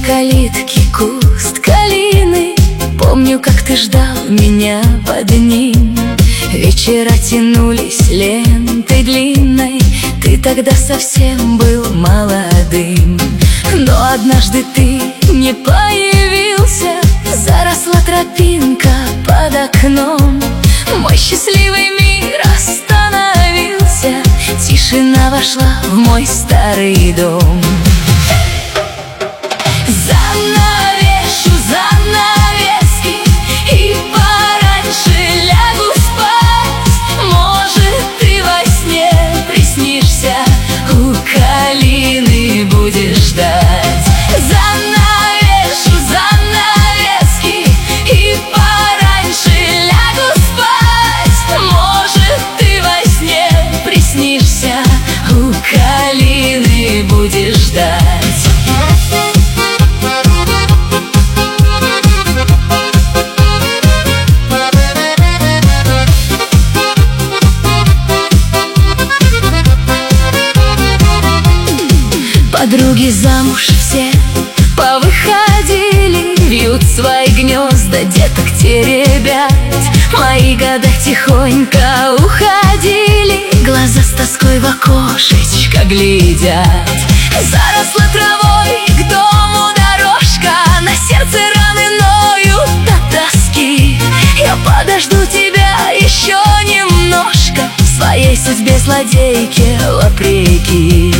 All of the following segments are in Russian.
калитки куст калины. Помню, как ты ждал меня под ним. Вечера тянулись лентой длинной. Ты тогда совсем был молодым. Но однажды ты не появился. Заросла тропинка под окном. Мой счастливый мир остановился. Тишина вошла в мой старый дом. Занавешу занавески и пораньше лягу спать. Может, ты во сне приснишься, у калины будешь ждать. Занавешу занавески и пораньше лягу спать. Может, ты во сне приснишься, у калины будешь ждать. Подруги замуж все повыходили, вьют свои гнезда, деток теребят. Мои года тихонько уходили, глаза с тоской в окошечко глядят. Заросла травой к дому дорожка, на сердце раны ноют от тоски. Я подожду тебя еще немножко, своей судьбе злодейке вопреки.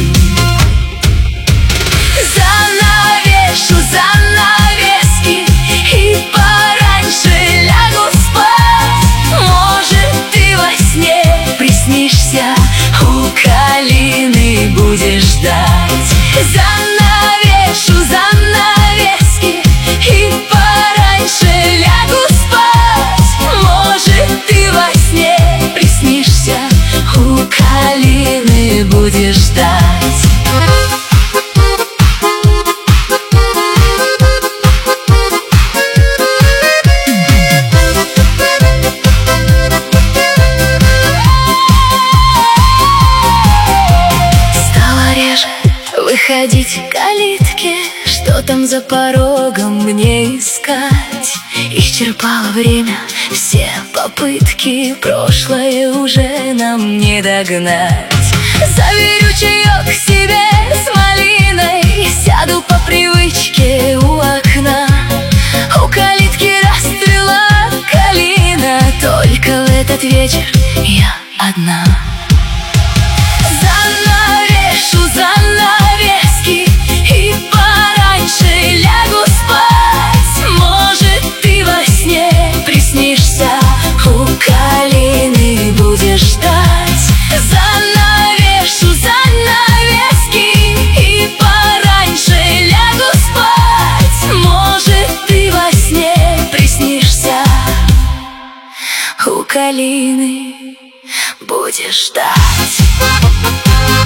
Занавешу занавески и пораньше лягу спать. Может, ты во сне приснишься, у калины будешь ждать. Занавешу занавески и пораньше лягу спать. Может, ты во сне приснишься, у калины будешь ждать. Выходить к калитке, что там за порогом мне искать? Исчерпало время все попытки, прошлое уже нам не догнать. Заберу чаек к себе с малиной, сяду по привычке у окна. У калитки расцвела калина, только в этот вечер я одна. Занавешу занавески и пораньше лягу спать. Может, ты во сне приснишься, у калины будешь ждать. Занавешу занавески и пораньше лягу спать. Может, ты во сне приснишься, у калины будешь ждать.